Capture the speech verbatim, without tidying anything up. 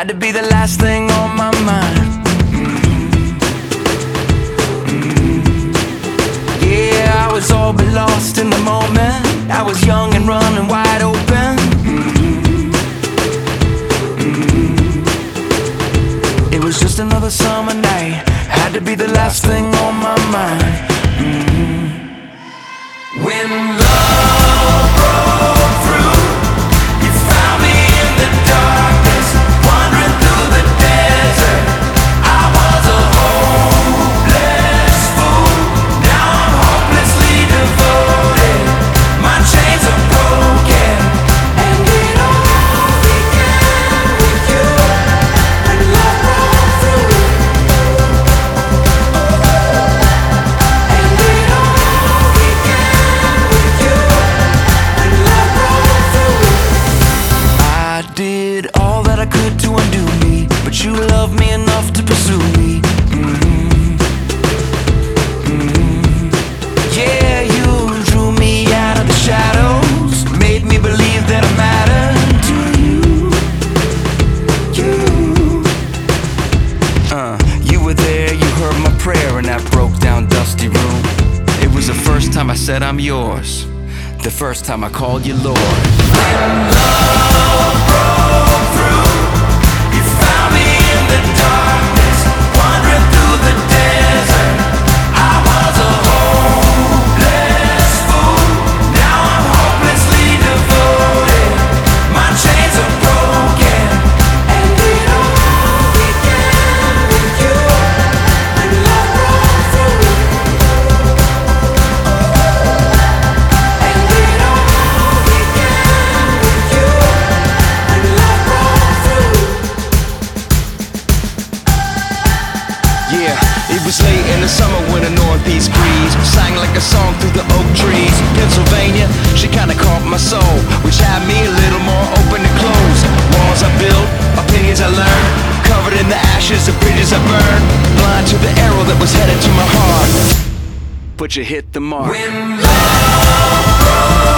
had to be the last thing on my mind. Mm-hmm. Mm-hmm. Yeah, I was all but lost in the moment. I was young and running wide open. Mm-hmm. Mm-hmm. It was just another summer night, had to be the last thing on my mind. Mm-hmm. When love broke through, you found me in the darkness, wandering through the desert. I was a hopeless fool, now I'm hopelessly devoted. My chains are broken, and it all began with you. When love broke through, and it all began with you. When love broke through, I did all that I could to undo me, but you loved me enough to pursue me. Mm-hmm. Mm-hmm. Yeah, you drew me out of the shadows, made me believe that I mattered to you. You, uh, you were there, you heard my prayer in that broke down dusty room. It was the first time I said I'm yours, the first time I called you Lord. When love broke through, you found me in the darkness, wandering through the desert. I was a hopeless fool, now I'm hopelessly devoted. My chains are broken, and it all began with you. When love broke through, and it all began with you. When love broke through. Yeah, it was late in the summer when a northeast breeze sang like a song through the oak trees. Pennsylvania, she kinda caught my soul, which had me a little more open to close. Walls I built, opinions I learned, covered in the ashes of bridges I burned. Blind to the arrow that was headed to my heart, but you hit the mark. When love broke